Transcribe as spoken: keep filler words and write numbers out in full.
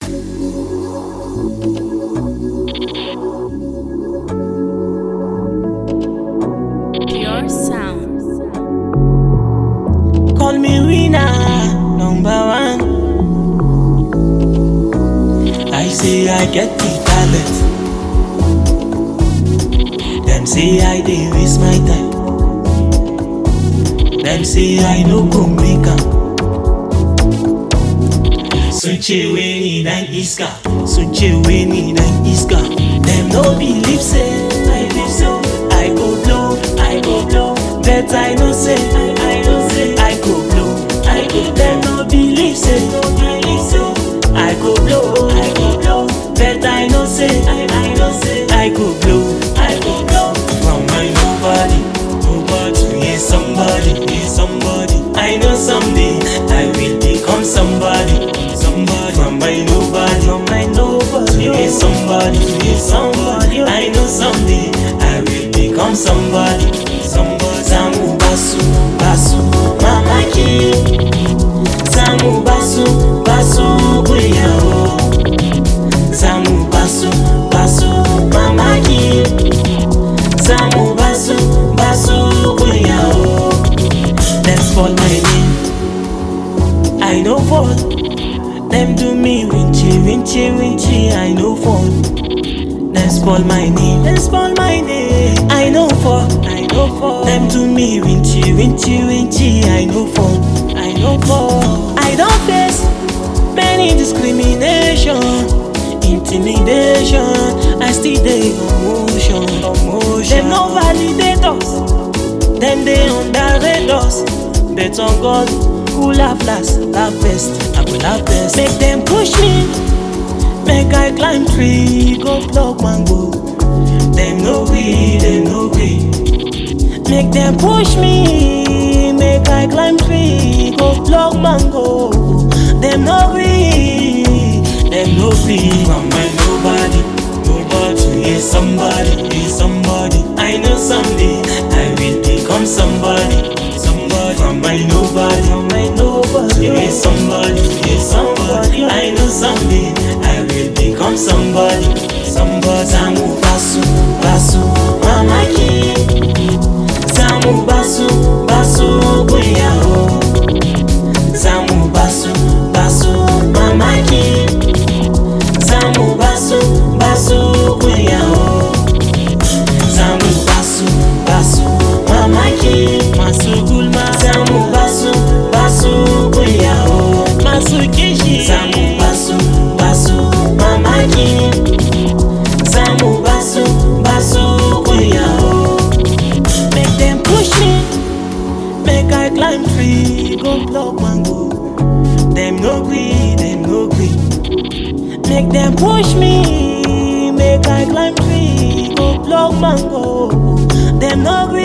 Pure sound. Call me winner, number one. I say I get the talent. Them say I dey waste my time. Them say I no go make am. Sunche we need an iska. Sunche we need an iska. Them no believe say I live so. I go blow, I go blow. But I know say, I, I know say I go blow, I go. Them no believe say, no believe say I go blow, I go blow. But I know say, I, I know say I go blow, I go blow. From my nobody, nobody, yeah somebody, yeah somebody. I know someday I will become somebody, somebody. From my nobody, from my nobody, yeah somebody, yeah somebody. I know someday I will become somebody, somebody. Samu basu, basu, mama ki. Samu basu, basu, kuyaho. Samu basu, basu, mama ki. Samu basu, basu, kuyaho. Let's call my name. I know fall. Them do me winchy, winchy, winchy. I know fall. Let's call my name. Let's call my name. I know fall. I know fall. Them do me winchy, winchy, winchy. I know fall. I know fall. I don't face many discrimination, intimidation. I still dey emotion, emotion. Them no validate us. Them they underrate us. Bet on God who laugh last, laugh best. I will laugh best. Make them push me. Make I climb tree, go pluck mango. Them no way, them no way. Make them push me. Make I climb tree, go pluck mango. Them no way, them no way. From my nobody, nobody, yeah somebody, yeah somebody. I know someday I will become somebody, somebody. From my nobody, from my nobody, yeah somebody, yeah somebody. I know someday I will become somebody, somebody. Samu basu, basu, mama ki. Samu basu, basu, kuyaho. Samu basu, basu, mama ki. Samu basu, basu, kuyaho. Samu basu, basu, mama ki. Masu gulma. Samu basu, basu, kuyaho. Masu kishi. Samu basu, basu, mama ki. Samu basu, basu, kuyaho. Make them push me. Make I climb tree, go pluck mango. Them no gree, them no gree. Make them push me. Make I climb tree, go pluck mango. Them no gree.